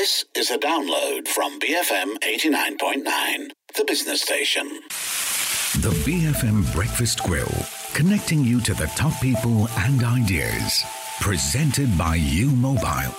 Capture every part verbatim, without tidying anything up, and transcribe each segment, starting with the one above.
This is a download from B F M eighty-nine point nine, the business station. The B F M Breakfast Grill, connecting you to the top people and ideas. Presented by U Mobile.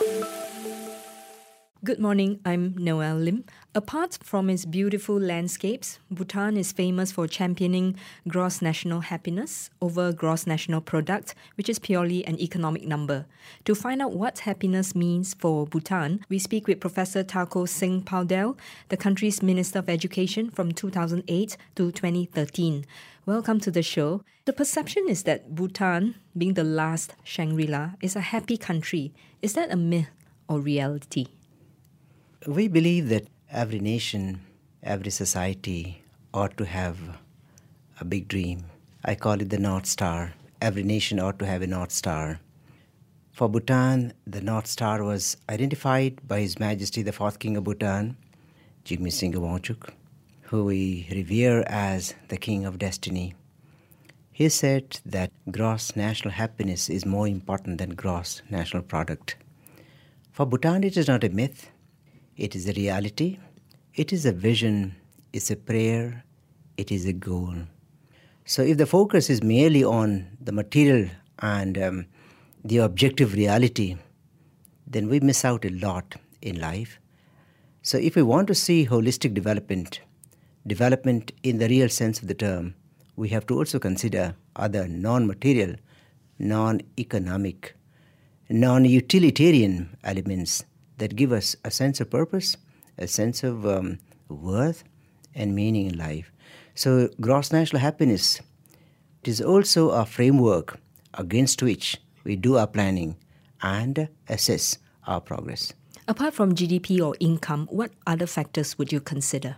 Good morning, I'm Noelle Lim. Apart from its beautiful landscapes, Bhutan is famous for championing gross national happiness over gross national product, which is purely an economic number. To find out what happiness means for Bhutan, we speak with Professor Tako Singh Paudel, the country's Minister of Education from two thousand eight to twenty thirteen. Welcome to the show. The perception is that Bhutan, being the last Shangri-La, is a happy country. Is that a myth or reality? We believe that every nation, every society ought to have a big dream. I call it the North Star. Every nation ought to have a North Star. For Bhutan, the North Star was identified by His Majesty the Fourth King of Bhutan, Jigme Singha Wangchuk, who we revere as the King of Destiny. He said that gross national happiness is more important than gross national product. For Bhutan, it is not a myth. It is a reality, it is a vision, it's a prayer, it is a goal. So if the focus is merely on the material and um, the objective reality, then we miss out a lot in life. So if we want to see holistic development, development in the real sense of the term, we have to also consider other non-material, non-economic, non-utilitarian elements that give us a sense of purpose, a sense of um, worth and meaning in life. So gross national happiness, it is also a framework against which we do our planning and assess our progress. Apart from G D P or income, what other factors would you consider?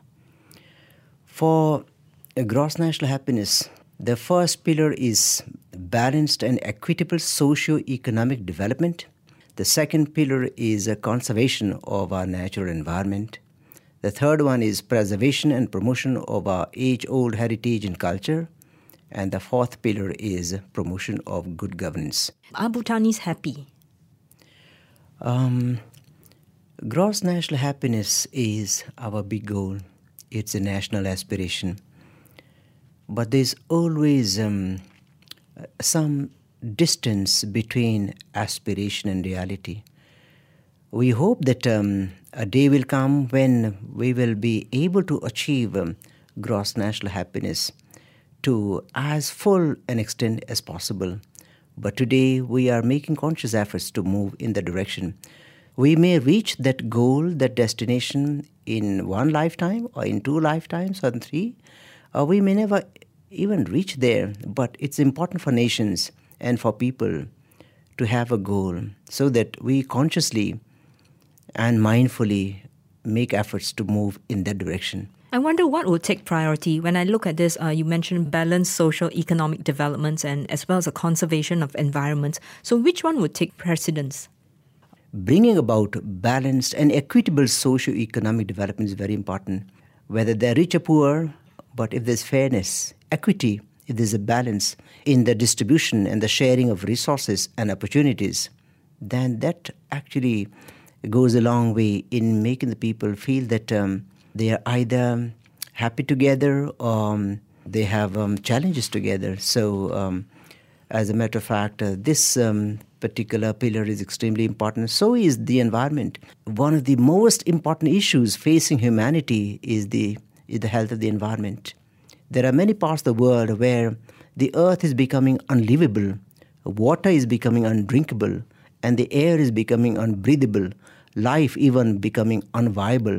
For a gross national happiness, the first pillar is balanced and equitable socio-economic development. The second pillar is a conservation of our natural environment. The third one is preservation and promotion of our age-old heritage and culture. And the fourth pillar is promotion of good governance. Are Bhutanese happy? Um, gross national happiness is our big goal. It's a national aspiration. But there's always um, some distance between aspiration and reality. We hope that um, a day will come when we will be able to achieve um, gross national happiness to as full an extent as possible. But today we are making conscious efforts to move in that direction. We may reach that goal, that destination in one lifetime or in two lifetimes or in three, or we may never even reach there. But it's important for nations and for people to have a goal so that we consciously and mindfully make efforts to move in that direction. I wonder what will take priority. When I look at this, uh, you mentioned balanced social economic developments and as well as the conservation of environment. So which one would take precedence? Bringing about balanced and equitable socio-economic development is very important. Whether they're rich or poor, but if there's fairness, equity, if there's a balance in the distribution and the sharing of resources and opportunities, then that actually goes a long way in making the people feel that um, they are either happy together or um, they have um, challenges together. So, um, as a matter of fact, uh, this um, particular pillar is extremely important. So is the environment. One of the most important issues facing humanity is the, is the health of the environment. There are many parts of the world where the earth is becoming unlivable, water is becoming undrinkable, and the air is becoming unbreathable, life even becoming unviable.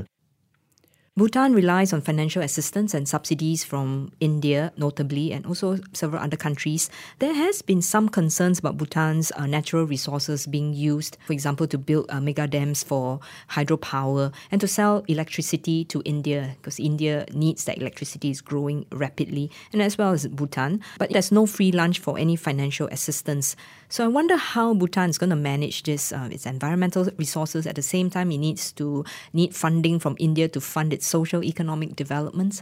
Bhutan relies on financial assistance and subsidies from India, notably, and also several other countries. There has been some concerns about Bhutan's uh, natural resources being used, for example, to build uh, mega dams for hydropower and to sell electricity to India, because India needs that electricity, is growing rapidly, and as well as Bhutan. But there's no free lunch for any financial assistance. So I wonder how Bhutan is going to manage this, uh, its environmental resources. At the same time, it needs to need funding from India to fund its social economic developments.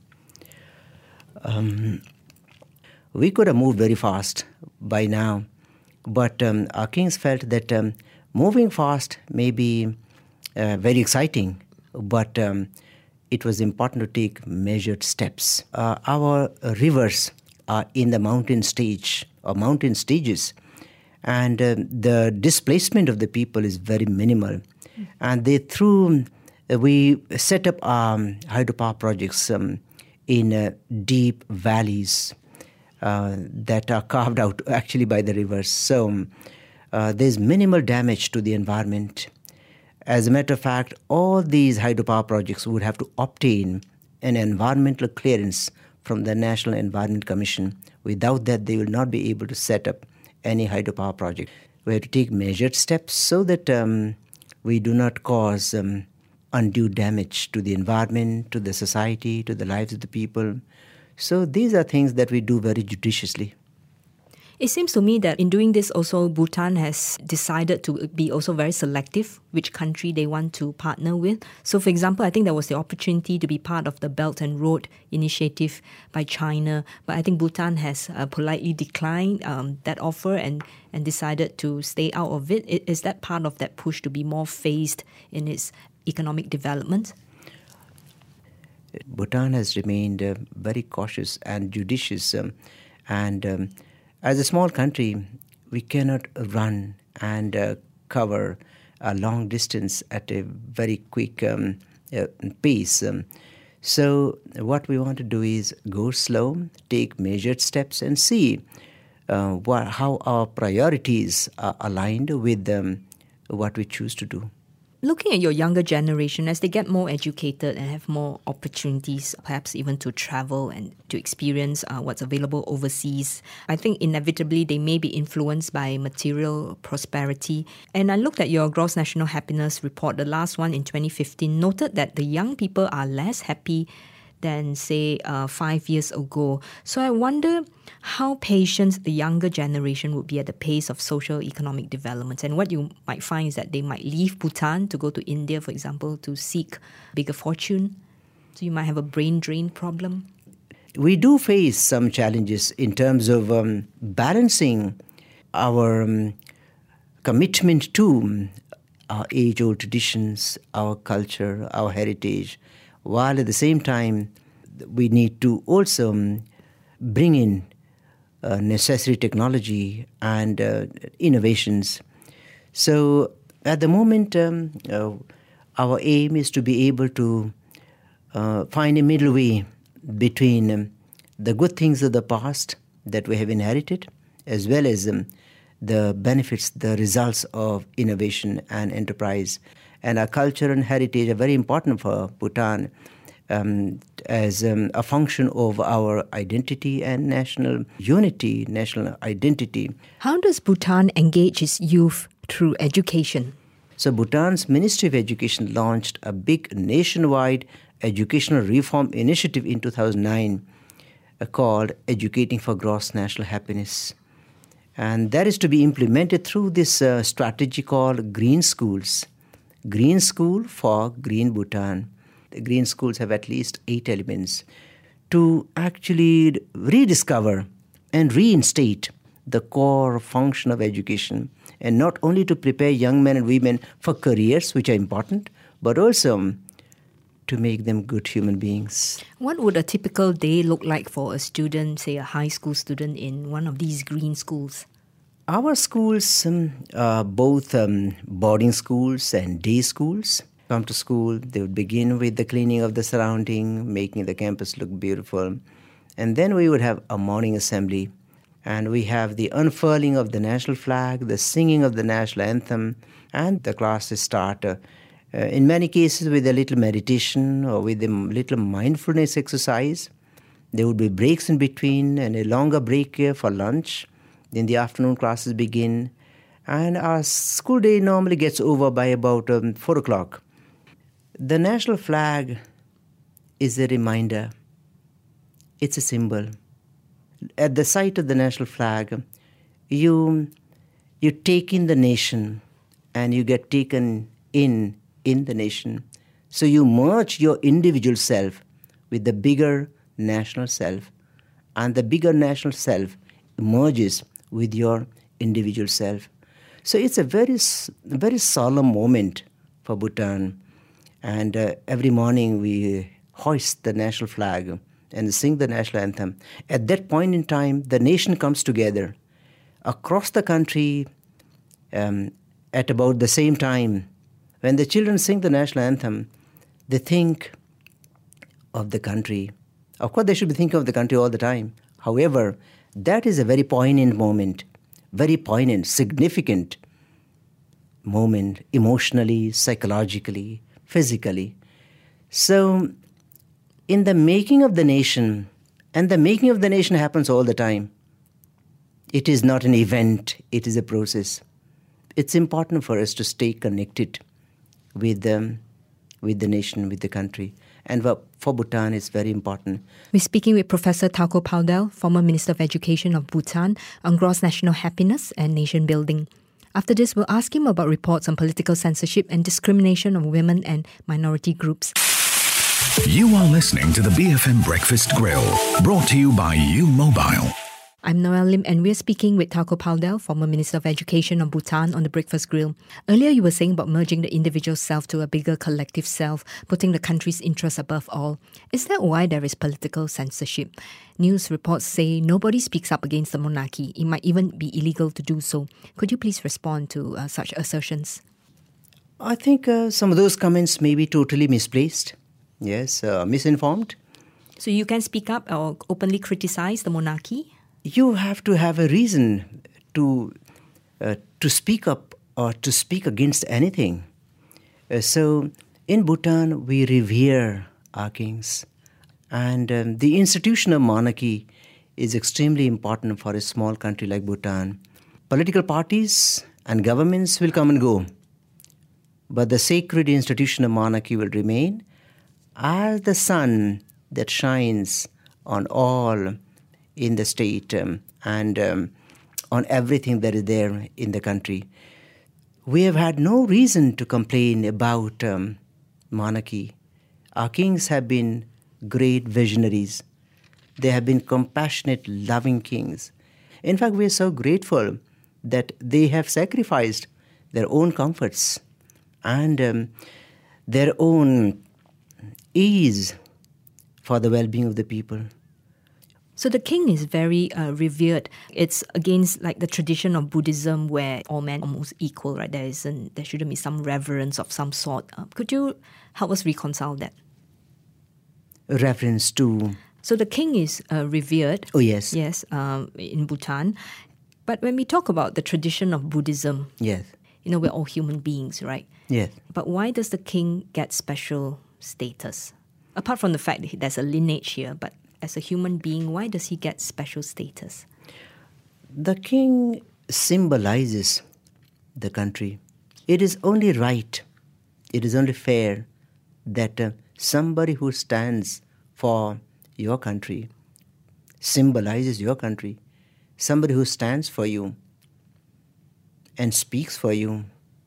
Um, we could have moved very fast by now, but um, our kings felt that um, moving fast may be uh, very exciting, but um, it was important to take measured steps. Uh, our rivers are in the mountain stage or mountain stages, and uh, the displacement of the people is very minimal. Mm. And they through uh, we set up um, hydropower projects um, in uh, deep valleys uh, that are carved out actually by the rivers. So um, uh, there's minimal damage to the environment. As a matter of fact, all these hydropower projects would have to obtain an environmental clearance from the National Environment Commission. Without that, they will not be able to set up any hydropower project. We have to take measured steps so that um, we do not cause um, undue damage to the environment, to the society, to the lives of the people. So these are things that we do very judiciously. It seems to me that in doing this also, Bhutan has decided to be also very selective which country they want to partner with. So for example, I think there was the opportunity to be part of the Belt and Road initiative by China, but I think Bhutan has uh, politely declined um, that offer and, and decided to stay out of it. Is that part of that push to be more phased in its economic development? Bhutan has remained uh, very cautious and judicious um, and um, as a small country, we cannot run and uh, cover a long distance at a very quick um, uh, pace. Um, so what we want to do is go slow, take measured steps and see uh, what, how our priorities are aligned with um, what we choose to do. Looking at your younger generation, as they get more educated and have more opportunities, perhaps even to travel and to experience uh, what's available overseas, I think inevitably they may be influenced by material prosperity. And I looked at your Gross National Happiness report, the last one in twenty fifteen, noted that the young people are less happy than, say, uh, five years ago. So I wonder how patient the younger generation would be at the pace of social economic development. And what you might find is that they might leave Bhutan to go to India, for example, to seek bigger fortune. So you might have a brain drain problem. We do face some challenges in terms of um, balancing our um, commitment to our age-old traditions, our culture, our heritage, while at the same time we need to also um, bring in uh, necessary technology and uh, innovations. So at the moment, um, uh, our aim is to be able to uh, find a middle way between um, the good things of the past that we have inherited, as well as um, the benefits, the results of innovation and enterprise. And our culture and heritage are very important for Bhutan um, as um, a function of our identity and national unity, national identity. How does Bhutan engage its youth through education? So Bhutan's Ministry of Education launched a big nationwide educational reform initiative in two thousand nine uh, called Educating for Gross National Happiness. And that is to be implemented through this uh, strategy called Green Schools. Green School for Green Bhutan. The green schools have at least eight elements to actually rediscover and reinstate the core function of education, and not only to prepare young men and women for careers, which are important, but also to make them good human beings. What would a typical day look like for a student, say a high school student in one of these green schools? Our schools um, are both um, boarding schools and day schools. Come to school, they would begin with the cleaning of the surrounding, making the campus look beautiful. And then we would have a morning assembly. And we have the unfurling of the national flag, the singing of the national anthem, and the classes start uh, uh, in many cases with a little meditation or with a little mindfulness exercise. There would be breaks in between and a longer break here for lunch. Then the afternoon classes begin, and our school day normally gets over by about um, four o'clock. The national flag is a reminder. It's a symbol. At the sight of the national flag, you you take in the nation, and you get taken in in the nation. So you merge your individual self with the bigger national self, and the bigger national self merges with your individual self. So it's a very, very solemn moment for Bhutan. And uh, every morning we hoist the national flag and sing the national anthem. At that point in time, the nation comes together across the country um, at about the same time. When the children sing the national anthem, they think of the country. Of course, they should be thinking of the country all the time. However, that is a very poignant moment, very poignant, significant moment, emotionally, psychologically, physically. So, in the making of the nation, and the making of the nation happens all the time, it is not an event, it is a process. It's important for us to stay connected with them, with the nation, with the country. And for, for Bhutan, it's very important. We're speaking with Professor Tharko Paudel, former Minister of Education of Bhutan, on gross national happiness and nation building. After this, we'll ask him about reports on political censorship and discrimination of women and minority groups. You are listening to the B F M Breakfast Grill, brought to you by U Mobile. I'm Noelle Lim, and we're speaking with Tharko Paudel, former Minister of Education of Bhutan, on the Breakfast Grill. Earlier, you were saying about merging the individual self to a bigger collective self, putting the country's interests above all. Is that why there is political censorship? News reports say nobody speaks up against the monarchy. It might even be illegal to do so. Could you please respond to uh, such assertions? I think uh, some of those comments may be totally misplaced. Yes, uh, misinformed. So you can speak up or openly criticize the monarchy? You have to have a reason to uh, to speak up or to speak against anything. Uh, so in Bhutan, we revere our kings. And um, the institution of monarchy is extremely important for a small country like Bhutan. Political parties and governments will come and go, but the sacred institution of monarchy will remain as the sun that shines on all in the state um, and um, on everything that is there in the country. We have had no reason to complain about um, monarchy. Our kings have been great visionaries. They have been compassionate, loving kings. In fact, we are so grateful that they have sacrificed their own comforts and um, their own ease for the well-being of the people. So the king is very uh, revered. It's against like the tradition of Buddhism where all men are almost equal, right? There isn't, there shouldn't be some reverence of some sort. Uh, could you help us reconcile that? A reference to... So the king is uh, revered. Oh, yes. Yes, um, in Bhutan. But when we talk about the tradition of Buddhism, yes, you know, we're all human beings, right? Yes. But why does the king get special status? Apart from the fact that there's a lineage here, but as a human being, why does he get special status? The king symbolizes the country. It is only right, it is only fair that uh, somebody who stands for your country, symbolizes your country, somebody who stands for you and speaks for you,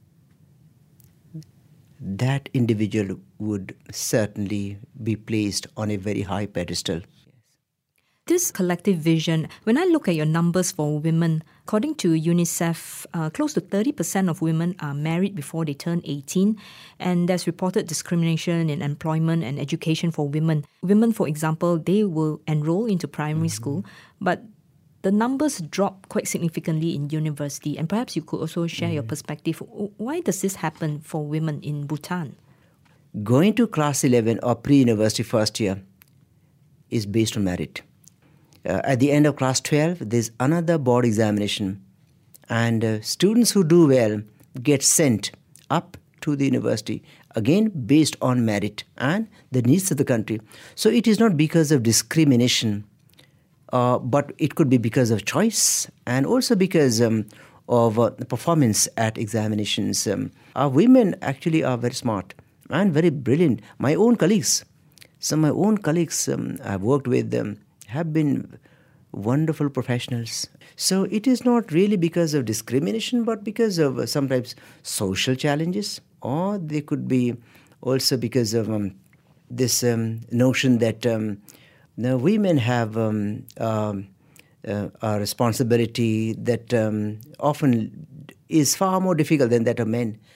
that individual would certainly be placed on a very high pedestal. This collective vision, when I look at your numbers for women, according to UNICEF, uh, close to thirty percent of women are married before they turn eighteen, and there's reported discrimination in employment and education for women. Women, for example, they will enroll into primary mm-hmm. school, but the numbers drop quite significantly in university. And perhaps you could also share mm-hmm. your perspective. Why does this happen for women in Bhutan? Going to class eleven or pre-university first year is based on merit. Uh, at the end of class twelve, there's another board examination. And uh, students who do well get sent up to the university, again based on merit and the needs of the country. So it is not because of discrimination, uh, but it could be because of choice and also because um, of uh, performance at examinations. Um, our women actually are very smart and very brilliant. My own colleagues, some of my own colleagues um, I've worked with them, have been wonderful professionals. So it is not really because of discrimination, but because of uh, sometimes social challenges, or they could be also because of um, this um, notion that um, the women have um, um, uh, a responsibility that um, often is far more difficult than that of men.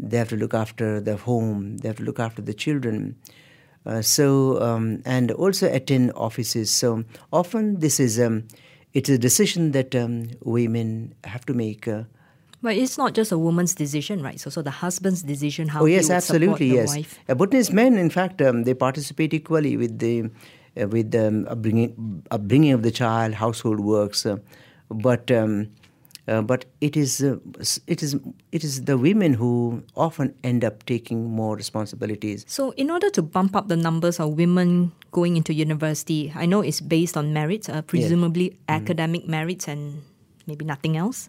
They have to look after the home. They have to look after the children. Uh, so um, and also attend offices. So often this is um, it's a decision that um, women have to make. Uh, But it's not just a woman's decision, right? So, so the husband's decision how oh yes, he would absolutely, support yes. the wife. Uh, Bhutanese men, in fact, um, they participate equally with the uh, with the um, upbringing, upbringing of the child, household works. Uh, but um, uh, but it is uh, it is it is the women who often end up taking more responsibilities. So, in order to bump up the numbers of women going into university, I know it's based on merits, uh, presumably yes. academic mm-hmm. merits and maybe nothing else.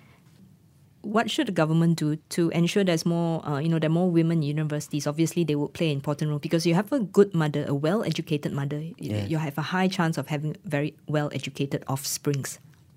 What should the government do to ensure there's more, uh, you know, there are more women in universities? Obviously, they would play an important role because you have a good mother, a well-educated mother. Yeah. You have a high chance of having very well-educated offsprings.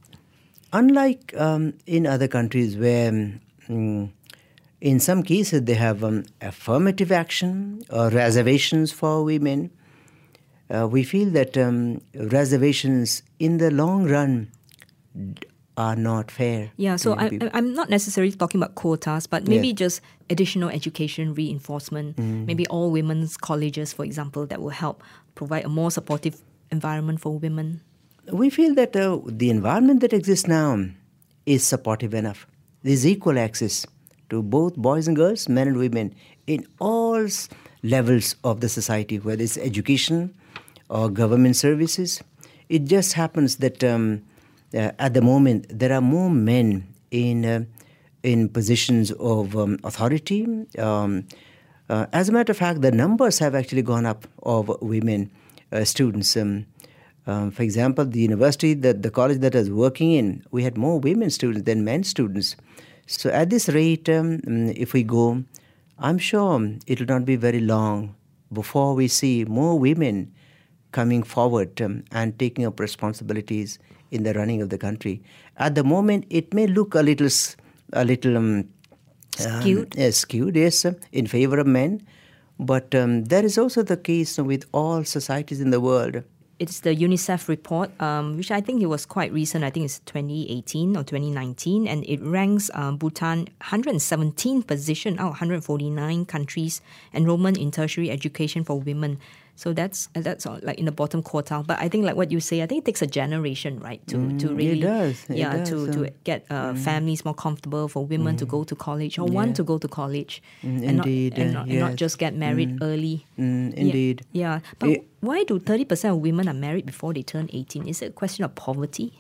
Unlike um, in other countries where, um, in some cases, they have um, affirmative action or reservations for women, uh, we feel that um, reservations in the long run are not fair. Yeah, so I, I'm not necessarily talking about quotas, but maybe yes. just additional education reinforcement, mm. maybe all women's colleges, for example, that will help provide a more supportive environment for women. We feel that uh, the environment that exists now is supportive enough. There's equal access to both boys and girls, men and women, in all levels of the society, whether it's education or government services. It just happens that um, Uh, at the moment, there are more men in uh, in positions of um, authority. Um, uh, as a matter of fact, the numbers have actually gone up of women uh, students. Um, um, for example, the university, that the college that I was working in, we had more women students than men students. So at this rate, um, if we go, I'm sure it will not be very long before we see more women coming forward um, and taking up responsibilities in the running of the country. At the moment, it may look a little, a little um, skewed, um, uh, skewed, yes, uh, in favor of men. But um, that is also the case with all societies in the world. It's the UNICEF report, um, which I think it was quite recent. I think it's twenty eighteen or twenty nineteen, and it ranks um, Bhutan one hundred seventeenth position out of one hundred forty-nine countries enrollment in tertiary education for women. So that's that's like in the bottom quartile. But I think, like what you say, I think it takes a generation, right, to mm, to really, it does. It yeah, does, to uh, to get uh, mm. families more comfortable, for women mm. to go to college or yeah. want to go to college, mm, and indeed, not and, uh, not, yes. and not just get married mm. early. Mm, indeed, yeah. yeah. But it, why do thirty percent of women are married before they turn eighteen? Is it a question of poverty?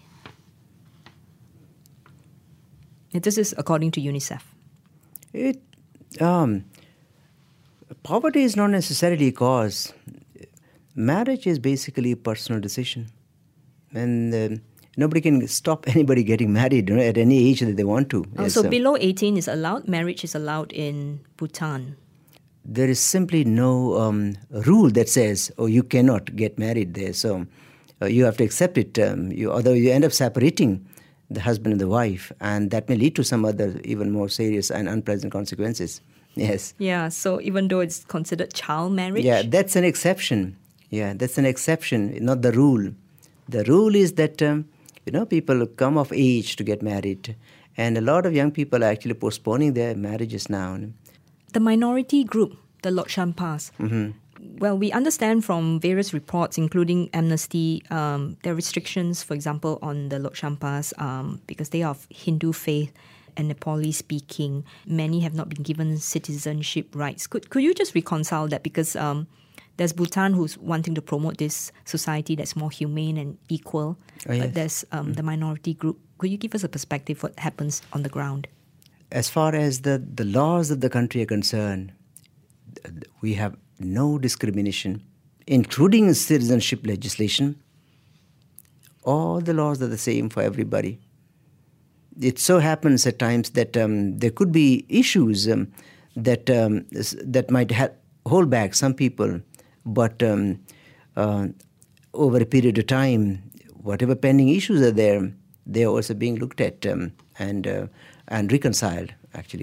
This is according to UNICEF. It um, poverty is not necessarily a cause. Marriage is basically a personal decision, and uh, nobody can stop anybody getting married, you know, at any age that they want to. Oh, yes, so um, below eighteen is allowed. Marriage is allowed in Bhutan. There is simply no um, rule that says, "Oh, you cannot get married there." So uh, you have to accept it. Um, you, although you end up separating the husband and the wife, and that may lead to some other even more serious and unpleasant consequences. Yes. Yeah. So even though it's considered child marriage. Yeah, that's an exception. Yeah, that's an exception, not the rule. The rule is that, um, you know, people come of age to get married. And a lot of young people are actually postponing their marriages now. The minority group, the Lokshampas. Mm-hmm. Well, we understand from various reports, including Amnesty, um, there are restrictions, for example, on the Lokshampas um, because they are of Hindu faith and Nepali speaking. Many have not been given citizenship rights. Could, could you just reconcile that? Because Um, There's Bhutan, who's wanting to promote this society that's more humane and equal. Oh, yes. But there's um, mm. the minority group. Could you give us a perspective what happens on the ground? As far as the, the laws of the country are concerned, we have no discrimination, including citizenship legislation. All the laws are the same for everybody. It so happens at times that um, there could be issues um, that um, that might ha- hold back some people. But um, uh, over a period of time, whatever pending issues are there, they are also being looked at um, and uh, and reconciled, actually.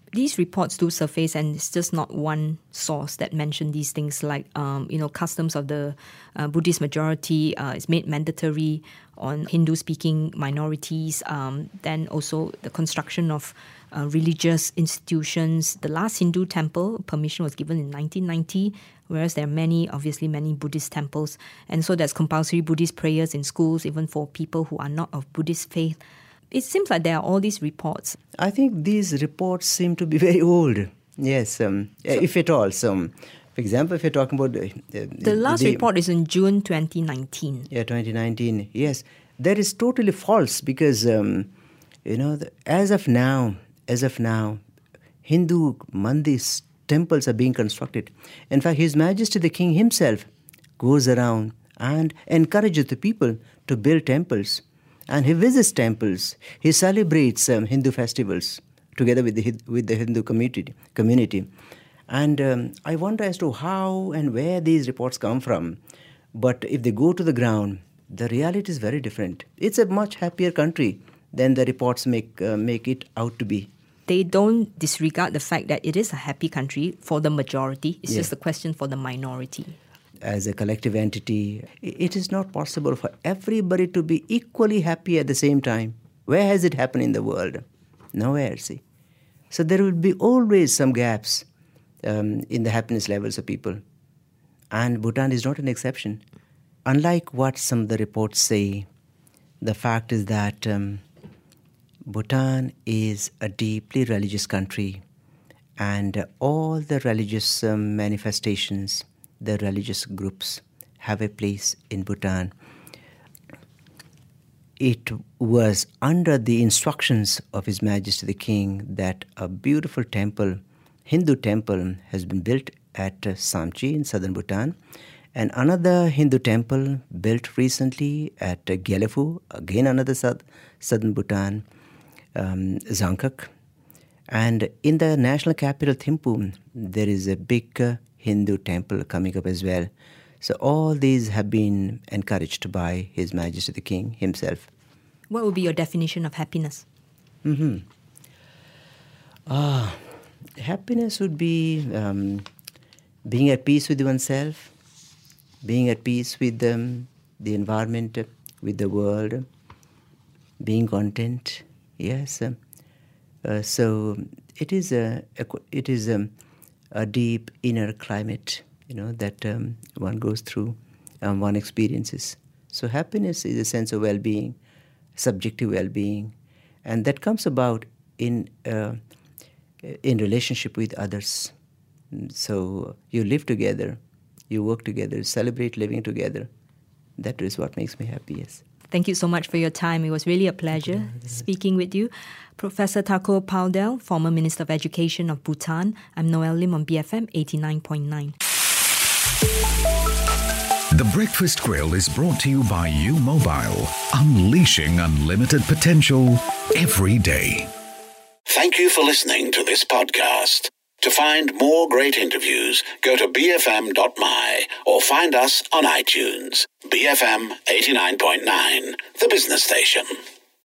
These reports do surface, and it's just not one source that mentioned these things, like um, you know, customs of the uh, Buddhist majority uh, is made mandatory on Hindu-speaking minorities. Um, then also the construction of uh, religious institutions. The last Hindu temple permission was given in nineteen ninety, whereas there are many, obviously many Buddhist temples, and so there's compulsory Buddhist prayers in schools, even for people who are not of Buddhist faith. It seems like there are all these reports. I think these reports seem to be very old. Yes, um, so, if at all. So, for example, if you're talking about... Uh, the, the last the, report is in June twenty nineteen. Yeah, twenty nineteen. Yes, that is totally false because, um, you know, the, as of now, as of now, Hindu mandis, temples are being constructed. In fact, His Majesty the King himself goes around and encourages the people to build temples. And he visits temples. He celebrates um, Hindu festivals together with the with the Hindu community. community. And um, I wonder as to how and where these reports come from. But if they go to the ground, the reality is very different. It's a much happier country than the reports make uh, make it out to be. They don't disregard the fact that it is a happy country for the majority. It's yeah. just a question for the minority. As a collective entity, it is not possible for everybody to be equally happy at the same time. Where has it happened in the world? Nowhere, see. So there will be always some gaps um, in the happiness levels of people. And Bhutan is not an exception. Unlike what some of the reports say, the fact is that um, Bhutan is a deeply religious country, and uh, all the religious um, manifestations, the religious groups have a place in Bhutan. It was under the instructions of His Majesty the King that a beautiful temple, Hindu temple, has been built at uh, Samchi in southern Bhutan, and another Hindu temple built recently at uh, Gyalefo, again another south, southern Bhutan, um, Zangkak. And in the national capital, Thimphu, there is a big uh, Hindu temple coming up as well. So all these have been encouraged by His Majesty the King himself. What would be your definition of happiness? Mm-hmm. Ah, happiness would be um, being at peace with oneself, being at peace with um, the environment, with the world, being content. Yes. Uh, uh, so it is a, a it is a, a deep inner climate, you know, that um, one goes through, um, one experiences. So happiness is a sense of well-being, subjective well-being, and that comes about in uh, in relationship with others. So you live together, you work together, celebrate living together. That is what makes me happy, yes. Thank you so much for your time. It was really a pleasure speaking with you. Professor Thakur Paudel, former Minister of Education of Bhutan. I'm Noelle Lim on B F M eighty-nine point nine. The Breakfast Grill is brought to you by U Mobile, unleashing unlimited potential every day. Thank you for listening to this podcast. To find more great interviews, go to b f m dot m y or find us on iTunes. B F M eighty-nine point nine, the business station.